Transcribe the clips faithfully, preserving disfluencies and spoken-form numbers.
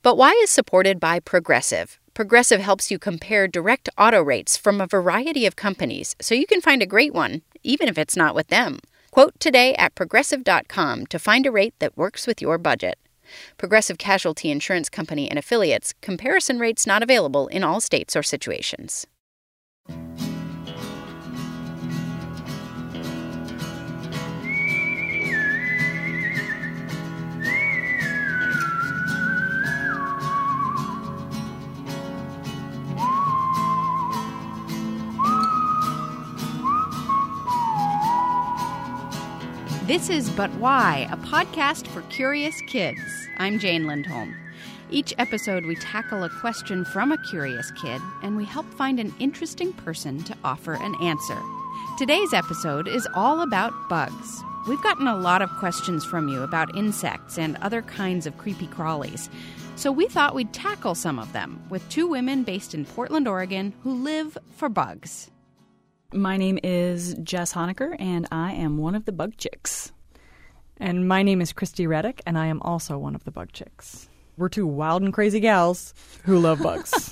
But Y is supported by Progressive. Progressive helps you compare direct auto rates from a variety of companies so you can find a great one, even if it's not with them. Quote today at progressive dot com to find a rate that works with your budget. Progressive Casualty Insurance Company and Affiliates. Comparison rates not available in all states or situations. This is But Why, a podcast for curious kids. I'm Jane Lindholm. Each episode, we tackle a question from a curious kid, and we help find an interesting person to offer an answer. Today's episode is all about bugs. We've gotten a lot of questions from you about insects and other kinds of creepy crawlies, so we thought we'd tackle some of them with two women based in Portland, Oregon, who live for bugs. My name is Jess Honecker, and I am one of the bug chicks. And my name is Christy Reddick, and I am also one of the bug chicks. We're two wild and crazy gals who love bugs.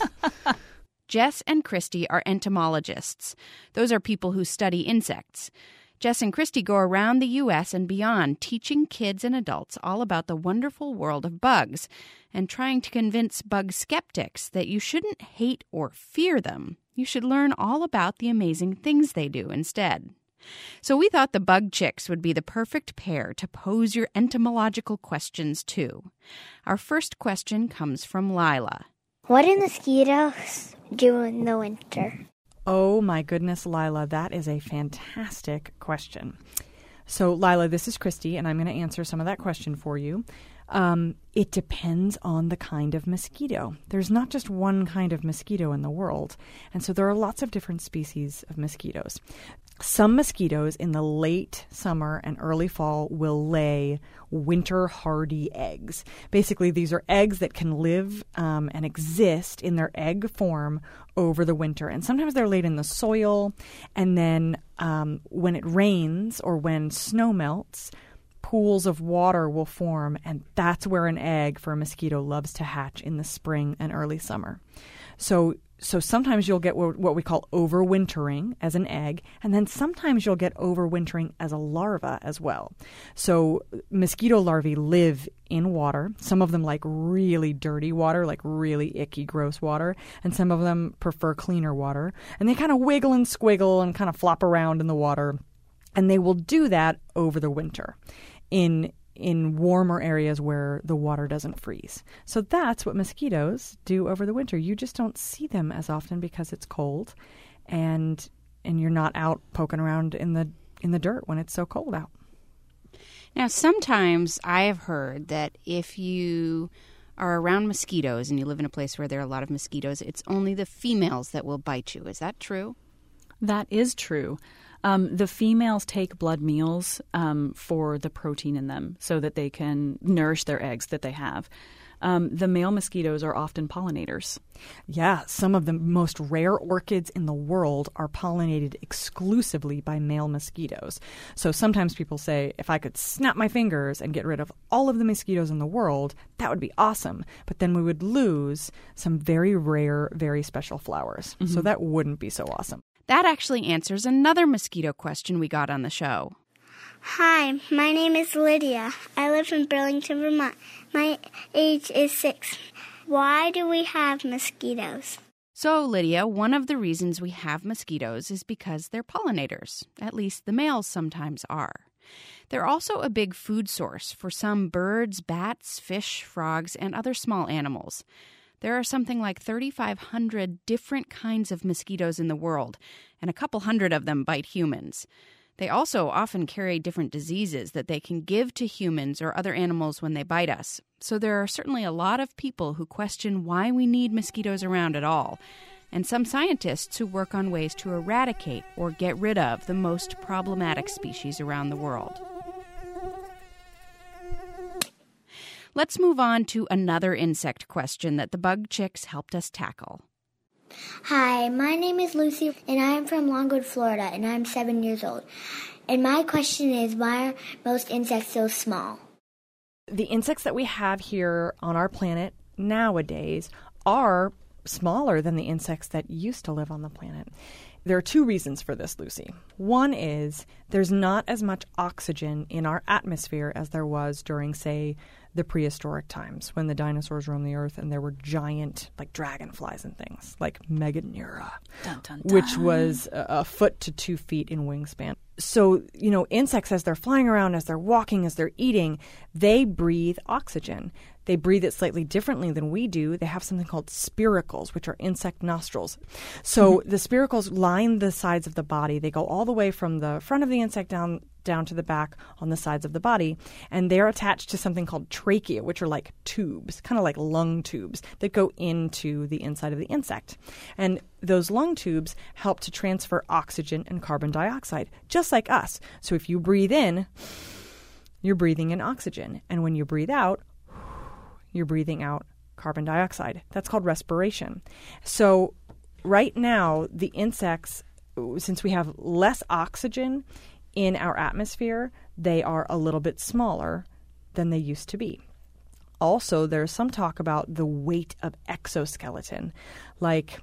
Jess and Christy are entomologists. Those are people who study insects. Jess and Christy go around the U S and beyond teaching kids and adults all about the wonderful world of bugs and trying to convince bug skeptics that you shouldn't hate or fear them. You should learn all about the amazing things they do instead. So we thought the bug chicks would be the perfect pair to pose your entomological questions to. Our first question comes from Lila. What do mosquitoes do in the winter? Oh my goodness, Lila, that is a fantastic question. So, Lila, this is Christy, and I'm going to answer some of that question for you. Um, it depends on the kind of mosquito. There's not just one kind of mosquito in the world, and so there are lots of different species of mosquitoes. Some mosquitoes in the late summer and early fall will lay winter-hardy eggs. Basically, these are eggs that can live um, and exist in their egg form over the winter. And sometimes they're laid in the soil, and then um, when it rains or when snow melts, pools of water will form, and that's where an egg for a mosquito loves to hatch in the spring and early summer. So so sometimes you'll get what we call overwintering as an egg, and then sometimes you'll get overwintering as a larva as well. So mosquito larvae live in water. Some of them like really dirty water, like really icky, gross water, and some of them prefer cleaner water. And they kind of wiggle and squiggle and kind of flop around in the water, and they will do that over the winter in in warmer areas where the water doesn't freeze. So that's what mosquitoes do over the winter. You just don't see them as often because it's cold, and and you're not out poking around in the in the dirt when it's so cold out. Now, sometimes I have heard that if you are around mosquitoes and you live in a place where there are a lot of mosquitoes, it's only the females that will bite you. Is that true? That is true. Um, the females take blood meals um, for the protein in them so that they can nourish their eggs that they have. Um, the male mosquitoes are often pollinators. Yeah, some of the most rare orchids in the world are pollinated exclusively by male mosquitoes. So sometimes people say, if I could snap my fingers and get rid of all of the mosquitoes in the world, that would be awesome. But then we would lose some very rare, very special flowers. Mm-hmm. So that wouldn't be so awesome. That actually answers another mosquito question we got on the show. Hi, my name is Lydia. I live in Burlington, Vermont. My age is six. Why do we have mosquitoes? So, Lydia, one of the reasons we have mosquitoes is because they're pollinators. At least the males sometimes are. They're also a big food source for some birds, bats, fish, frogs, and other small animals. There are something like thirty-five hundred different kinds of mosquitoes in the world, and a couple hundred of them bite humans. They also often carry different diseases that they can give to humans or other animals when they bite us. So there are certainly a lot of people who question why we need mosquitoes around at all, and some scientists who work on ways to eradicate or get rid of the most problematic species around the world. Let's move on to another insect question that the bug chicks helped us tackle. Hi, my name is Lucy, and I am from Longwood, Florida, and I'm seven years old. And my question is, why are most insects so small? The insects that we have here on our planet nowadays are smaller than the insects that used to live on the planet. There are two reasons for this, Lucy. One is there's not as much oxygen in our atmosphere as there was during, say, the prehistoric times when the dinosaurs roamed the earth and there were giant, like dragonflies and things, like Meganeura, dun, dun, dun. which was a, a foot to two feet in wingspan. So, you know, insects, as they're flying around, as they're walking, as they're eating, they breathe oxygen. They breathe it slightly differently than we do. They have something called spiracles, which are insect nostrils. So mm-hmm. the spiracles line the sides of the body. They go all the way from the front of the insect down down to the back on the sides of the body, and they're attached to something called trachea, which are like tubes, kind of like lung tubes that go into the inside of the insect. And those lung tubes help to transfer oxygen and carbon dioxide, just like us. So if you breathe in, you're breathing in oxygen, and when you breathe out, you're breathing out carbon dioxide. That's called respiration. So right now, the insects, since we have less oxygen in our atmosphere, they are a little bit smaller than they used to be. Also, there's some talk about the weight of exoskeleton. Like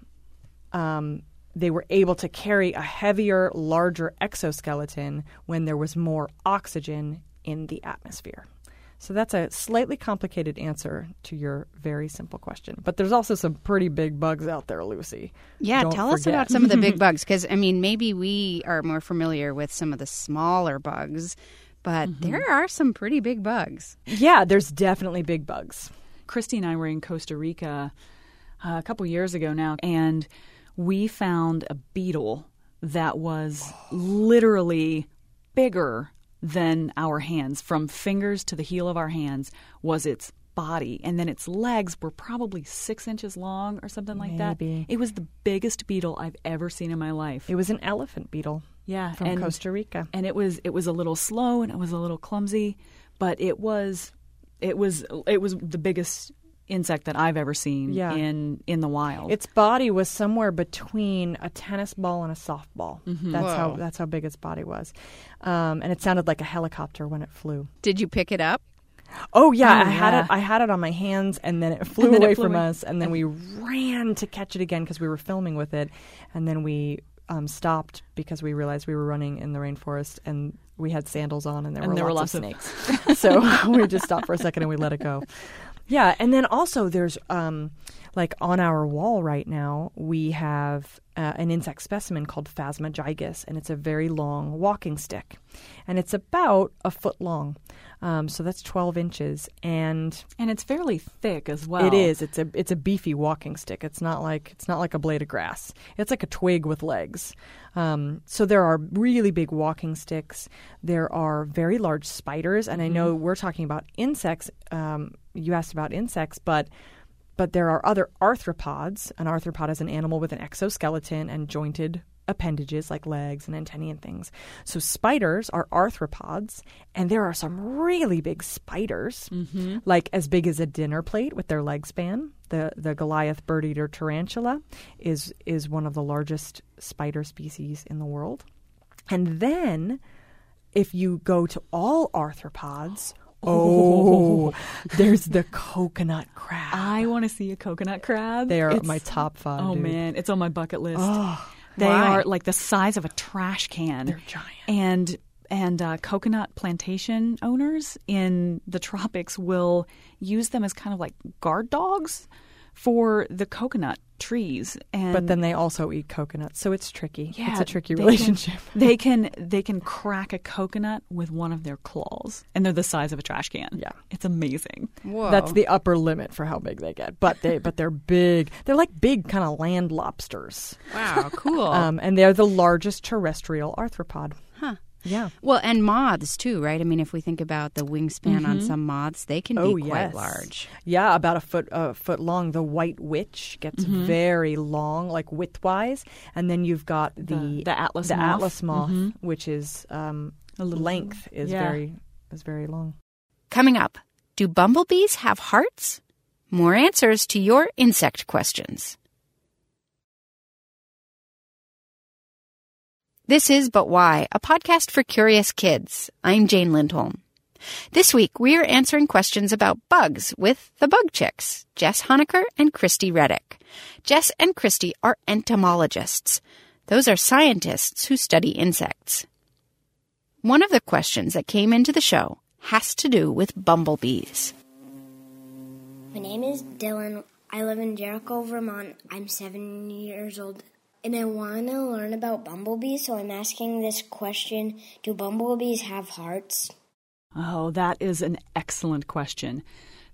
um, they were able to carry a heavier, larger exoskeleton when there was more oxygen in the atmosphere. So that's a slightly complicated answer to your very simple question. But there's also some pretty big bugs out there, Lucy. Yeah, Don't tell us forget. about some of the big bugs. Because, I mean, maybe we are more familiar with some of the smaller bugs, but mm-hmm. there are some pretty big bugs. Yeah, there's definitely big bugs. Christy and I were in Costa Rica uh, a couple years ago now, and we found a beetle that was literally bigger than our hands. From fingers to the heel of our hands was its body. And then its legs were probably six inches long or something like Maybe. that. It was the biggest beetle I've ever seen in my life. It was an elephant beetle. Yeah. From and, Costa Rica. And it was it was a little slow and it was a little clumsy, but it was it was it was the biggest insect that I've ever seen yeah. in in the wild. Its body was somewhere between a tennis ball and a softball. Mm-hmm. That's Whoa. how that's how big its body was, um, and it sounded like a helicopter when it flew. Did you pick it up? Oh yeah, Oh, I had yeah. it. I had it on my hands, and then it flew And then it away flew from away. us, and then we ran to catch it again because we were filming with it, and then we um, stopped because we realized we were running in the rainforest and we had sandals on, and there, And were, there lots were of lots snakes. So we just stopped for a second and we let it go. Yeah, and then also there's um, like on our wall right now we have uh, an insect specimen called Phasma gigas, and it's a very long walking stick, and it's about a foot long. Um, so that's twelve inches, and and it's fairly thick as well. it is. It's a it's a beefy walking stick. It's not like it's not like a blade of grass. It's like a twig with legs. Um, so there are really big walking sticks. There are very large spiders, and mm-hmm. I know we're talking about insects. Um, you asked about insects, but but there are other arthropods. An arthropod is an animal with an exoskeleton and jointed appendages like legs and antennae and things. So spiders are arthropods, and there are some really big spiders, mm-hmm. like as big as a dinner plate with their leg span. The the Goliath bird-eater tarantula is is one of the largest spider species in the world. And then if you go to all arthropods, oh, there's the coconut crab. I want to see a coconut crab. They are It's- my top five. Oh, dude. man. It's on my bucket list. Oh, they why? are like the size of a trash can. they're giant. And and uh, coconut plantation owners in the tropics will use them as kind of like guard dogs for the coconut trees. And But then they also eat coconuts, so it's tricky. yeah, it's a tricky they relationship. Can, they can they can crack a coconut with one of their claws, and they're the size of a trash can. Yeah. It's amazing. Whoa. That's the upper limit for how big they get. But they but they're big. They're like big kind of land lobsters. Wow, cool. Um, and they're the largest terrestrial arthropod. huh. Yeah. Well, and moths too, right? I mean, if we think about the wingspan on Mm-hmm. some moths, they can Oh, be quite yes. large. Yeah, about a foot a foot long. The white witch gets Mm-hmm. very long, like widthwise, and then you've got the The- the atlas the moth. atlas moth, Mhm. which is um, A little- length is yeah. very is very long. Coming up, do bumblebees have hearts? More answers to your insect questions. This is But Why, a podcast for curious kids. I'm Jane Lindholm. This week, we are answering questions about bugs with the Bug Chicks, Jess Honecker and Christy Reddick. Jess and Christy are entomologists. Those are scientists who study insects. One of the questions that came into the show has to do with bumblebees. My name is Dylan. I live in Jericho, Vermont. I'm seven years old, and I want to learn about bumblebees, so I'm asking this question: do bumblebees have hearts? Oh, that is an excellent question.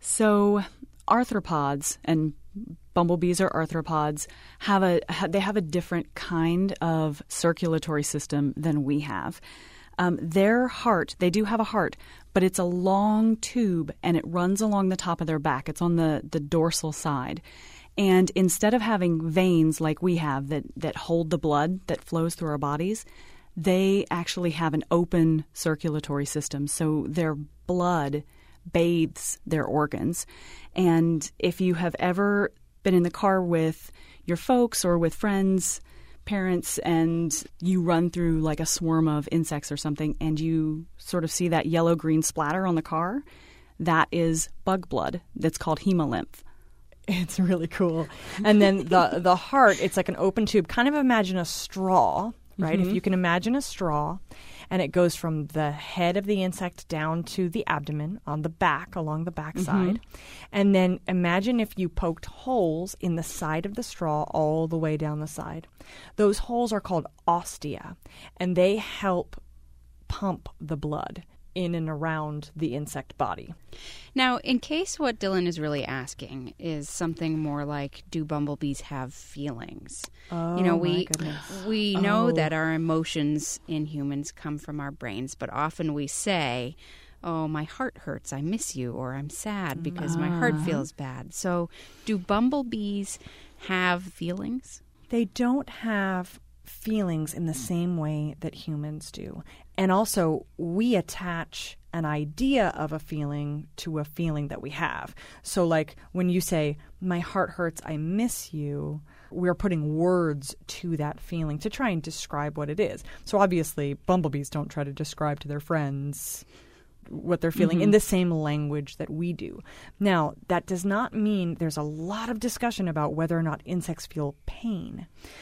So, arthropods, and bumblebees are arthropods, have a they have a different kind of circulatory system than we have. Um, their heart, they do have a heart, but it's a long tube and it runs along the top of their back. It's on the, the dorsal side. And instead of having veins like we have that, that hold the blood that flows through our bodies, they actually have an open circulatory system. So their blood bathes their organs. And if you have ever been in the car with your folks or with friends, parents, and you run through like a swarm of insects or something and you sort of see that yellow-green splatter on the car, that is bug blood. That's called hemolymph. It's really cool. And then the the heart, it's like an open tube. Kind of imagine a straw, right? Mm-hmm. If you can imagine a straw, and it goes from the head of the insect down to the abdomen on the back, along the back side. Mm-hmm. And then imagine if you poked holes in the side of the straw all the way down the side. Those holes are called ostia, and they help pump the blood in and around the insect body. Now, in case what Dylan is really asking is something more like, do bumblebees have feelings? Oh, you know, my we goodness. we know Oh. that our emotions in humans come from our brains, but often we say, oh, my heart hurts, I miss you, or I'm sad because my heart feels bad. So do bumblebees have feelings? They don't have feelings in the same way that humans do. And also, we attach an idea of a feeling to a feeling that we have. So like when you say, my heart hurts, I miss you, we're putting words to that feeling to try and describe what it is. So obviously, bumblebees don't try to describe to their friends what they're feeling mm-hmm. in the same language that we do. Now, that does not mean there's a lot of discussion about whether or not insects feel pain.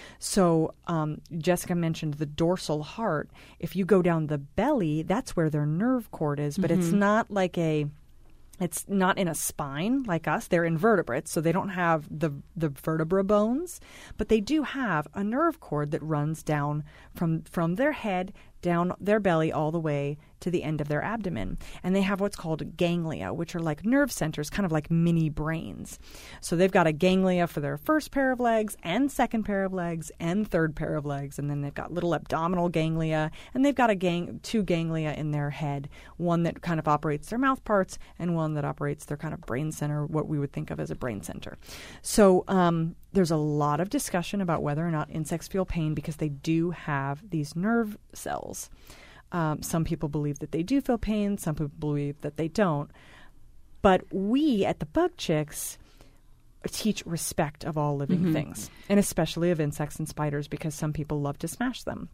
So um, Jessica mentioned the dorsal heart. If you go down the belly, that's where their nerve cord is, but mm-hmm. it's not like a It's not in a spine like us. They're invertebrates, so they don't have the the vertebra bones, but they do have a nerve cord that runs down from from their head down their belly all the way to the end of their abdomen. And they have what's called ganglia, which are like nerve centers, kind of like mini brains. So they've got a ganglia for their first pair of legs and second pair of legs and third pair of legs. And then they've got little abdominal ganglia, and they've got a gang two ganglia in their head, one that kind of operates their mouth parts and one that operates their kind of brain center, what we would think of as a brain center. So um, there's a lot of discussion about whether or not insects feel pain because they do have these nerve cells. Um, some people believe that they do feel pain. Some people believe that they don't. But we at the Bug Chicks teach respect of all living mm-hmm. things, and especially of insects and spiders, because some people love to smash them.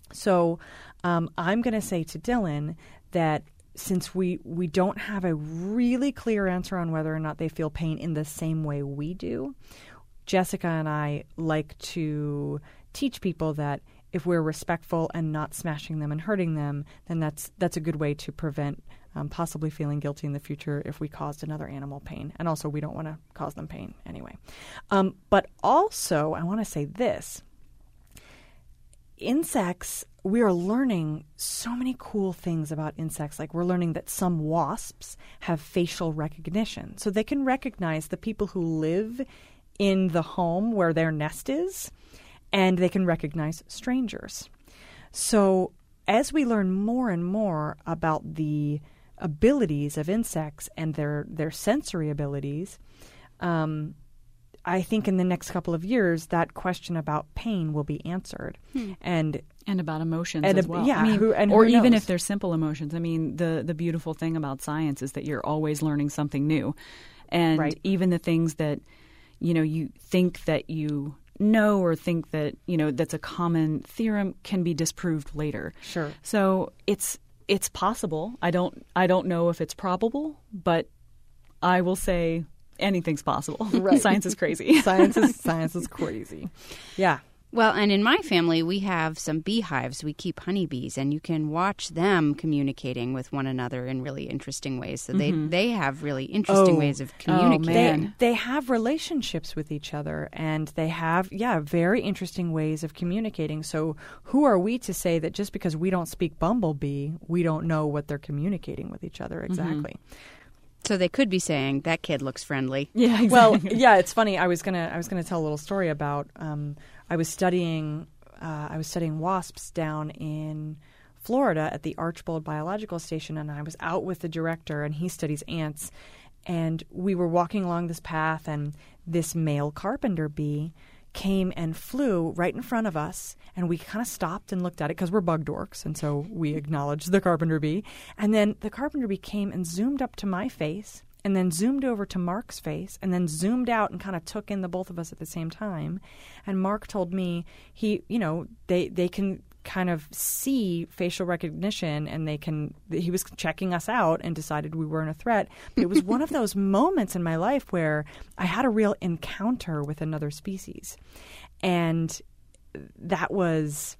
So um, I'm going to say to Dylan that since we, we don't have a really clear answer on whether or not they feel pain in the same way we do, Jessica and I like to teach people that if we're respectful and not smashing them and hurting them, then that's that's a good way to prevent um, possibly feeling guilty in the future if we caused another animal pain. And also, we don't want to cause them pain anyway. Um, but also, I want to say this. Insects, we are learning so many cool things about insects. Like we're learning that some wasps have facial recognition. So they can recognize the people who live in the home where their nest is, and they can recognize strangers. So as we learn more and more about the abilities of insects and their, their sensory abilities, um, I think in the next couple of years, that question about pain will be answered. Hmm. And and about emotions and as a, well. Yeah, I mean, who, and or who even knows? if they're simple emotions. I mean, the, the beautiful thing about science is that you're always learning something new. And right. even the things that, you know, you think that you know or think that, you know, that's a common theorem can be disproved later. Sure. So it's It's possible. I don't I don't know if it's probable, but I will say anything's possible. Right. Science is crazy. Science is science is crazy. Yeah. Well, and in my family, we have some beehives. We keep honeybees, and you can watch them communicating with one another in really interesting ways. So they, Mm-hmm. they have really interesting Oh. ways of Oh, communicating. man. They they have relationships with each other, and they have, yeah, very interesting ways of communicating. So who are we to say that just because we don't speak bumblebee, we don't know what they're communicating with each other exactly? So they could be saying, that kid looks friendly. Yeah, exactly. Well, yeah, it's funny. I was gonna I was gonna tell a little story about. Um, I was studying uh, I was studying wasps down in Florida at the Archbold Biological Station, and I was out with the director, and he studies ants. And we were walking along this path, and this male carpenter bee came and flew right in front of us, and we kind of stopped and looked at it because we're bug dorks, and so we acknowledged the carpenter bee. And then the carpenter bee came and zoomed up to my face, and then zoomed over to Mark's face, and then zoomed out and kind of took in the both of us at the same time. And Mark told me he, you know, they they can kind of see facial recognition, and they can, he was checking us out and decided we weren't a threat. But it was one of those moments in my life where I had a real encounter with another species. And that was,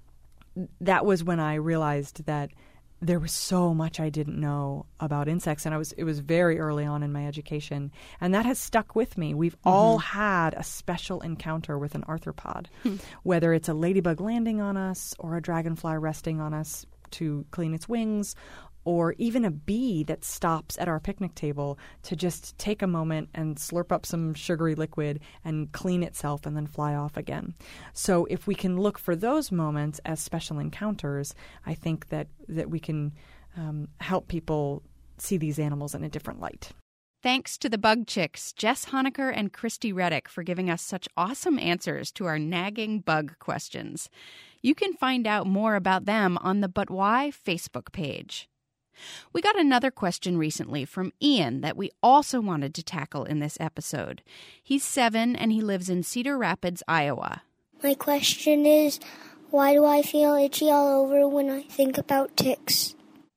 that was when I realized that there was so much I didn't know about insects, and I was it was very early on in my education, and that has stuck with me. We've mm-hmm. all had a special encounter with an arthropod, hmm. whether it's a ladybug landing on us or a dragonfly resting on us to clean its wings, or even a bee that stops at our picnic table to just take a moment and slurp up some sugary liquid and clean itself and then fly off again. So if we can look for those moments as special encounters, I think that, that we can um, help people see these animals in a different light. Thanks to the Bug Chicks, Jess Honecker and Christy Reddick, for giving us such awesome answers to our nagging bug questions. You can find out more about them on the But Why Facebook page. We got another question recently from Ian that we also wanted to tackle in this episode. He's seven and he lives in Cedar Rapids, Iowa. My question is, why do I feel itchy all over when I think about ticks?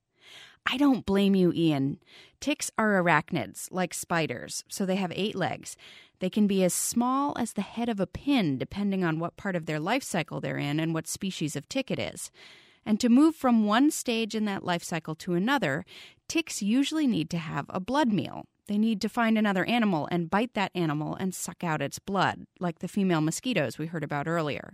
I don't blame you, Ian. Ticks are arachnids, like spiders, so they have eight legs. They can be as small as the head of a pin, depending on what part of their life cycle they're in and what species of tick it is. And to move from one stage in that life cycle to another, ticks usually need to have a blood meal. They need to find another animal and bite that animal and suck out its blood, like the female mosquitoes we heard about earlier.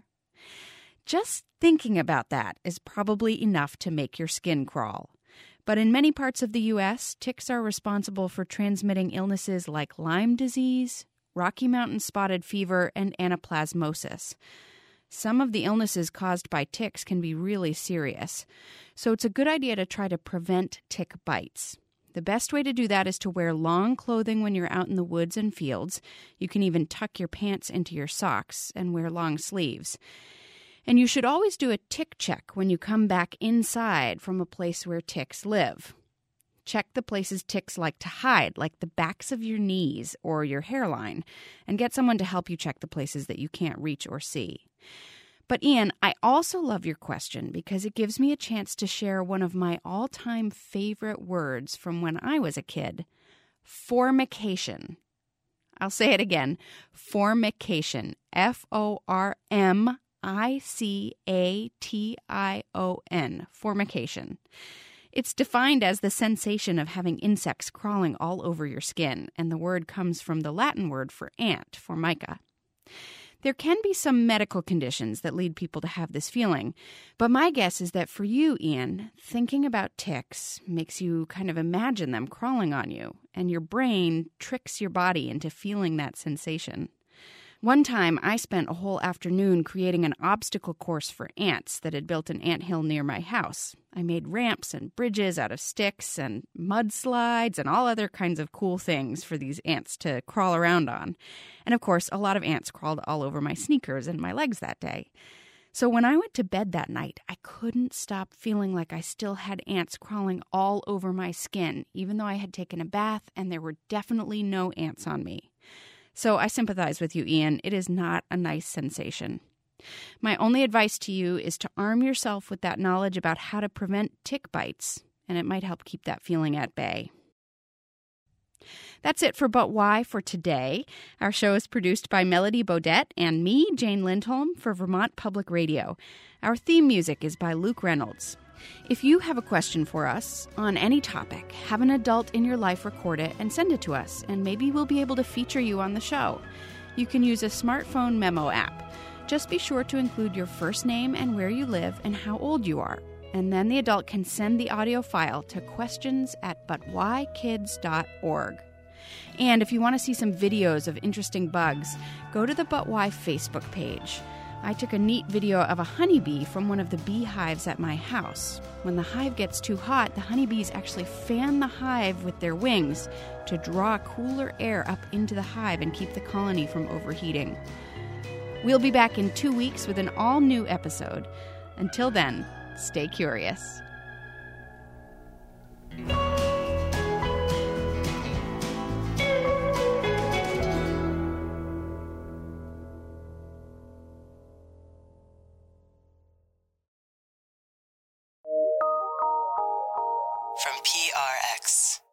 Just thinking about that is probably enough to make your skin crawl. But in many parts of the U S, ticks are responsible for transmitting illnesses like Lyme disease, Rocky Mountain spotted fever, and anaplasmosis. Some of the illnesses caused by ticks can be really serious, so it's a good idea to try to prevent tick bites. The best way to do that is to wear long clothing when you're out in the woods and fields. You can even tuck your pants into your socks and wear long sleeves. And you should always do a tick check when you come back inside from a place where ticks live. Check the places ticks like to hide, like the backs of your knees or your hairline, and get someone to help you check the places that you can't reach or see. But Ian, I also love your question because it gives me a chance to share one of my all-time favorite words from when I was a kid, formication. I'll say it again, formication, F O R M I C A T I O N, formication. It's defined as the sensation of having insects crawling all over your skin, and the word comes from the Latin word for ant, formica. There can be some medical conditions that lead people to have this feeling, but my guess is that for you, Ian, thinking about ticks makes you kind of imagine them crawling on you, and your brain tricks your body into feeling that sensation. One time, I spent a whole afternoon creating an obstacle course for ants that had built an anthill near my house. I made ramps and bridges out of sticks and mudslides and all other kinds of cool things for these ants to crawl around on. And of course, a lot of ants crawled all over my sneakers and my legs that day. So when I went to bed that night, I couldn't stop feeling like I still had ants crawling all over my skin, even though I had taken a bath and there were definitely no ants on me. So I sympathize with you, Ian. It is not a nice sensation. My only advice to you is to arm yourself with that knowledge about how to prevent tick bites, and it might help keep that feeling at bay. That's it for But Why for today. Our show is produced by Melody Bodette and me, Jane Lindholm, for Vermont Public Radio. Our theme music is by Luke Reynolds. If you have a question for us on any topic, have an adult in your life record it and send it to us, and maybe we'll be able to feature you on the show. You can use a smartphone memo app. Just be sure to include your first name and where you live and how old you are. And then the adult can send the audio file to questions at but why kids dot org. And if you want to see some videos of interesting bugs, go to the But Why Facebook page. I took a neat video of a honeybee from one of the beehives at my house. When the hive gets too hot, the honeybees actually fan the hive with their wings to draw cooler air up into the hive and keep the colony from overheating. We'll be back in two weeks with an all-new episode. Until then, stay curious. From P R X.